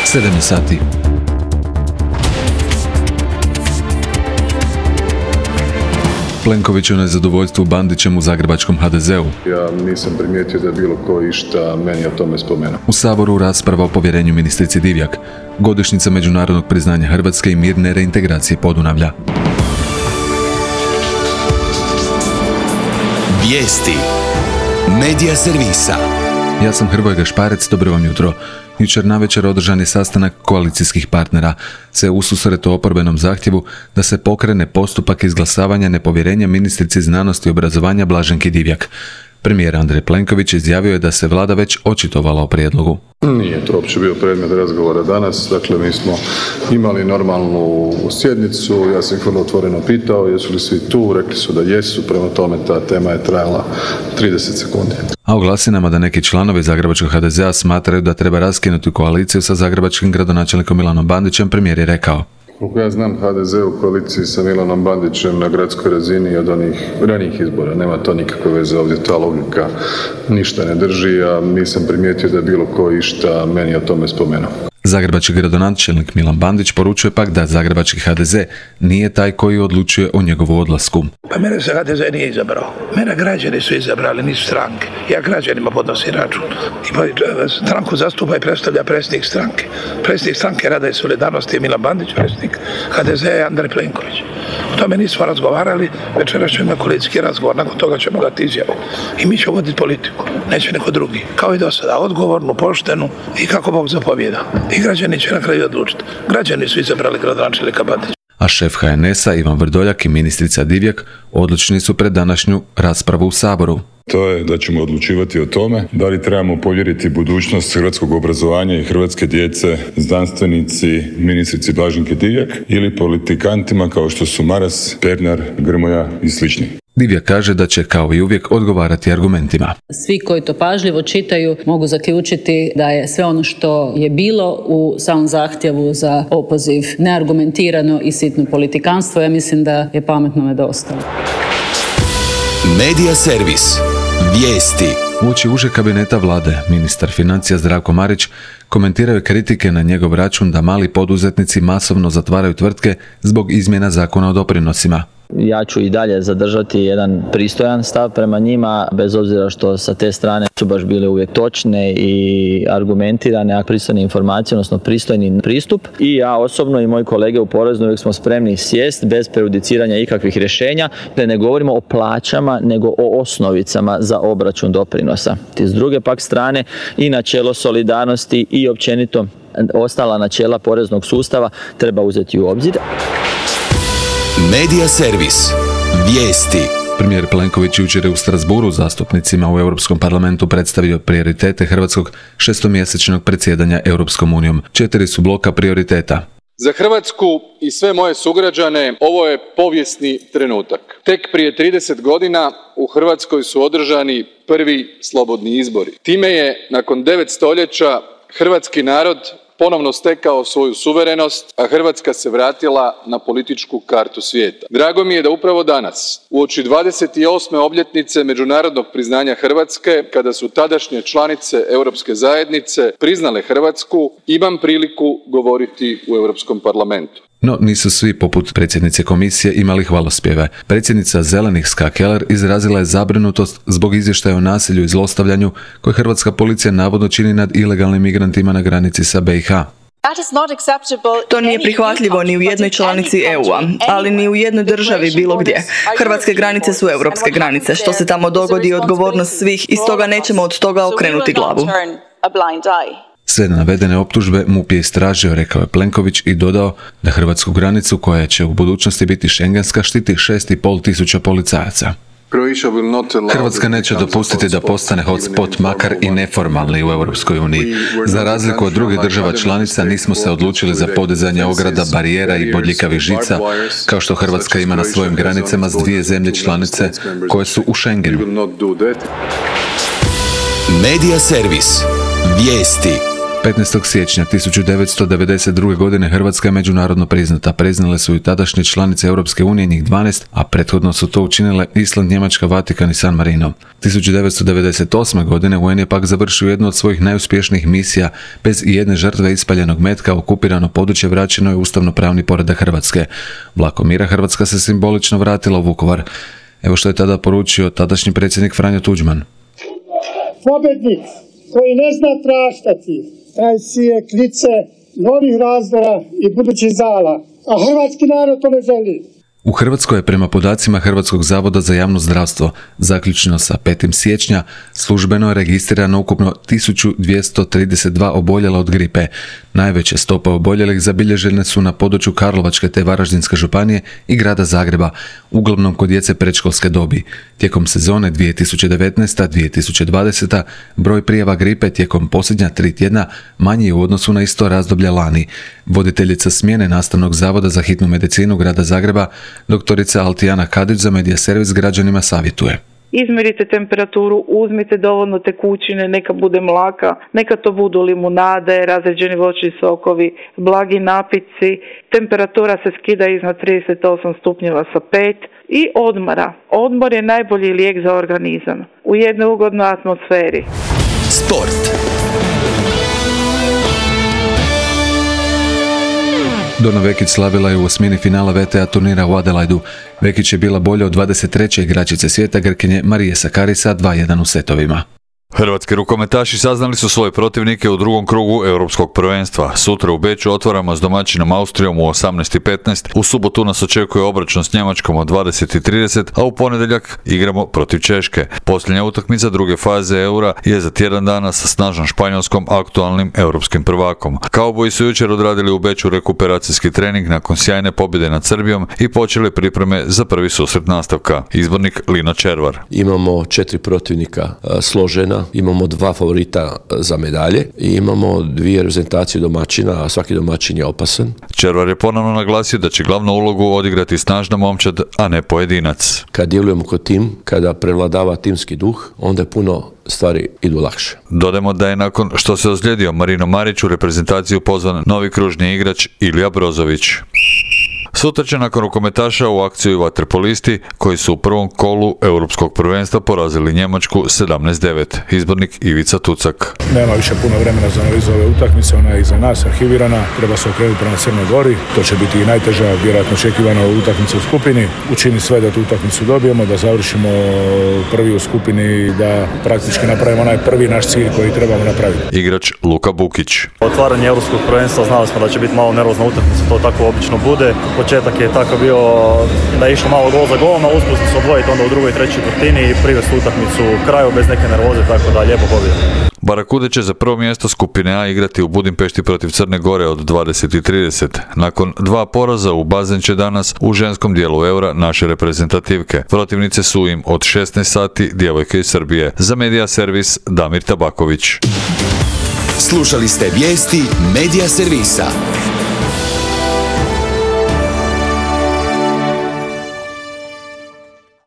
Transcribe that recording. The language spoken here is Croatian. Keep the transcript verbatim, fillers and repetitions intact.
sedam je sati. Plenković je nezadovoljstvu Bandićem u zagrebačkom ha de zeu. Ja nisam primijetio da je bilo ko išta meni o tome spomenuo. U Saboru rasprava o povjerenju ministrici Divjak, godišnjica međunarodnog priznanja Hrvatske i mirne reintegracije Podunavlja. Vijesti Medija servisa. Ja sam Hrvoje Gašparec, dobro vam jutro. Jučer navečer održan je sastanak koalicijskih partnera, sve ususret o oporbenom zahtjevu da se pokrene postupak izglasavanja nepovjerenja ministrici znanosti i obrazovanja Blaženki Divjak. Premijer Andrej Plenković izjavio je da se vlada već očitovala o prijedlogu. Nije to uopće bio predmet razgovora danas, dakle mi smo imali normalnu sjednicu, ja sam ih vrlo otvoreno pitao jesu li svi tu, rekli su da jesu, prema tome ta tema je trajala trideset sekundi. A u glasinama da neki članovi zagrebačkog ha de zea smatraju da treba raskinuti koaliciju sa zagrebačkim gradonačelnikom Milanom Bandićem, premijer je rekao: Koliko ja znam, ha de ze u koaliciji sa Milanom Bandićem na gradskoj razini od onih ranijih izbora. Nema to nikakve veze, ovdje ta logika ništa ne drži, a nisam primijetio da je bilo ko išta meni o tome spomenuo. Zagrebački gradonačelnik Milan Bandić poručuje pak da zagrebački ha de ze nije taj koji odlučuje o njegovu odlasku. Pa mene se ha de ze nije izabrao. Mene građani su izabrali, nisu stranke. Ja građanima podnosim račun. I stranku zastupa i predstavlja predsjednik stranke. Predsjednik stranke Rada i solidarnosti je Milan Bandić, predsjednik ha de ze je Andrej Plenković. O tome nismo razgovarali, večeras ćemo imati koalicijski razgovor, nakon toga ćemo dati izjavu. I mi ćemo voditi politiku, neće neko drugi. Kao i do sada, odgovornu, poštenu i kako Bog zapovijeda. I građani će na kraju odlučiti. Građani su izabrali gradonačelnika Bandića. A šef ha en es a Ivan Vrdoljak i ministrica Divjak odlučni su pred današnju raspravu u Saboru. To je da ćemo odlučivati o tome da li trebamo povjeriti budućnost hrvatskog obrazovanja i hrvatske djece znanstvenici ministrici Blaženki Divjak ili politikantima kao što su Maras, Pernar, Grmoja i slični. Divjak kaže da će kao i uvijek odgovarati argumentima. Svi koji to pažljivo čitaju mogu zaključiti da je sve ono što je bilo u samom zahtjevu za opoziv neargumentirano i sitno politikanstvo. Ja mislim da je pametnome dosta. Medija servis. Vijesti. Uoči užeg kabineta vlade, ministar financija Zdravko Marić komentirao je kritike na njegov račun da mali poduzetnici masovno zatvaraju tvrtke zbog izmjena zakona o doprinosima. Ja ću i dalje zadržati jedan pristojan stav prema njima, bez obzira što sa te strane su baš bile uvijek točne i argumentirane, a pristojne informacije, odnosno pristojni pristup. I ja osobno i moji kolege u Poreznoj uvijek smo spremni sjest bez prejudiciranja ikakvih rješenja. Ne govorimo o plaćama, nego o osnovicama za obračun doprinosa. S druge pak strane i načelo solidarnosti i općenito ostala načela poreznog sustava treba uzeti u obzir. Medija servis. Vijesti. Premijer Plenković jučer je u Strasbourgu zastupnicima u Europskom parlamentu predstavio prioritete hrvatskog šestomjesečnog predsjedanja Europskom unijom. Četiri su bloka prioriteta. Za Hrvatsku i sve moje sugrađane ovo je povijesni trenutak. Tek prije trideset godina u Hrvatskoj su održani prvi slobodni izbori. Time je nakon devet stoljeća hrvatski narod ponovno stekao svoju suverenost, a Hrvatska se vratila na političku kartu svijeta. Drago mi je da upravo danas, uoči dvadeset osme obljetnice međunarodnog priznanja Hrvatske, kada su tadašnje članice Europske zajednice priznale Hrvatsku, imam priliku govoriti u Europskom parlamentu. No, nisu svi poput predsjednice komisije imali hvalospjeve. Predsjednica Zelenih Ska Keller izrazila je zabrinutost zbog izvještaja o nasilju i zlostavljanju koje hrvatska policija navodno čini nad ilegalnim migrantima na granici sa be i ha. To nije prihvatljivo ni u jednoj članici e u a, ali ni u jednoj državi bilo gdje. Hrvatske granice su europske granice. Što se tamo dogodi je odgovornost svih i stoga nećemo od toga okrenuti glavu. Sve navedene optužbe M U P je istražio, rekao je Plenković i dodao da hrvatsku granicu, koja će u budućnosti biti šengenska, štiti šest i pol tisuća policajaca. Hrvatska neće dopustiti da postane hotspot, makar i neformalni u Europskoj uniji. Za razliku od drugih država članica nismo se odlučili za podizanje ograda, barijera i bodljikavih žica, kao što Hrvatska ima na svojim granicama s dvije zemlje članice koje su u Schengenu. Medija servis. Vijesti. petnaestog siječnja tisuću devetsto devedeset druge. godine Hrvatska je međunarodno priznata. Priznale su i tadašnje članice Europske unije, njih dvanaest, a prethodno su to učinile Island, Njemačka, Vatikan i San Marino. tisuću devetsto devedeset osme. godine U N je pak završio jednu od svojih najuspješnijih misija. Bez ijedne žrtve ispaljenog metka okupirano područje vraćeno je ustavno-pravni poredak Hrvatske. Vlakom mira Hrvatska se simbolično vratila u Vukovar. Evo što je tada poručio tadašnji predsjednik Franjo Tuđman. Pobjednik koji ne zna praštati, taj sije klice novih razdora i budućih zala, a hrvatski narod to ne želi. U Hrvatskoj je prema podacima Hrvatskog zavoda za javno zdravstvo zaključno sa petog siječnja službeno je registrirano ukupno tisuću dvjesto trideset dva oboljela od gripe. Najveće stope oboljelih zabilježene su na području Karlovačke te Varaždinske županije i grada Zagreba, uglavnom kod djece predškolske dobi. Tijekom sezone dvije tisuće devetnaeste. dvije tisuće dvadesete. broj prijava gripe tijekom posljednja tri tjedna manji je u odnosu na isto razdoblje lani. Voditeljica smjene Nastavnog zavoda za hitnu medicinu grada Zagreba, doktorica Altijana Kadić za Medija Servis građanima savjetuje. Izmerite temperaturu, uzmite dovoljno tekućine, neka bude mlaka, neka to budu limunade, razređeni voćni sokovi, blagi napici. Temperatura se skida iznad trideset osam stupnjeva sa pet i odmora. Odmor je najbolji lijek za organizam u jednoj ugodnoj atmosferi. Sport. Dona Vekić slavila je u osmini finala V T A turnira u Adelaidu. Vekić je bila bolja od dvadeset treće igračice svijeta Grkinje Marije Sakarisa dva jedan u setovima. Hrvatski rukometaši saznali su svoje protivnike u drugom krugu Europskog prvenstva. Sutra u Beču otvaramo s domaćinom Austrijom u osamnaest i petnaest. U subotu nas očekuje obračun s Njemačkom od dvadeset i trideset, a u ponedjeljak igramo protiv Češke. Posljednja utakmica druge faze Eura je za tjedan dana sa snažnom Španjolskom, aktualnim europskim prvakom. Kauboji su jučer odradili u Beču rekuperacijski trening nakon sjajne pobjede nad Srbijom i počeli pripreme za prvi susret nastavka. Izbornik Lino Červar. Imamo četiri protivnika složena. Imamo dva favorita za medalje i imamo dvije reprezentacije domaćina, a svaki domaćin je opasan. Červar je ponovno naglasio da će glavnu ulogu odigrati snažna momčad, a ne pojedinac. Kad djelujemo kao tim, kada prevladava timski duh, onda je puno stvari idu lakše. Dodajmo da je nakon što se ozlijedio Marino Marić u reprezentaciju pozvan novi kružni igrač Ilija Brozović. Sutra će nakon rukometaša u akciju vaterpolisti koji su u prvom kolu Europskog prvenstva porazili Njemačku sedamnaest devet. Izbornik Ivica Tucak. Nema više puno vremena za analizu ove utakmice, ona je iza nas arhivirana, treba se okrenuti prema Crnoj Gori. To će biti i najteža, vjerojatno očekivana utakmica u skupini. Učini sve da tu utakmicu dobijemo, da završimo prvi u skupini i da praktički napravimo onaj prvi naš cilj koji trebamo napraviti. Igrač Luka Bukić. Otvaranje Europskog prvenstva, znali smo da će biti malo nervozna utakmica, to tako obično bude. Početak je tako bio da je išlo malo gol za golom, a uspjeli smo se odvojiti onda u drugoj i trećoj četvrtini i privesti utakmicu u kraju bez neke nervoze, tako da lijepo pobjeda. Barakude će za prvo mjesto skupine A igrati u Budimpešti protiv Crne Gore od dvadeset i trideset. Nakon dva poraza u bazen će danas u ženskom dijelu Eura naše reprezentativke. Protivnice su im od šesnaest sati djevojke iz Srbije. Za Medija Servis Damir Tabaković. Slušali ste vijesti Medija Servisa.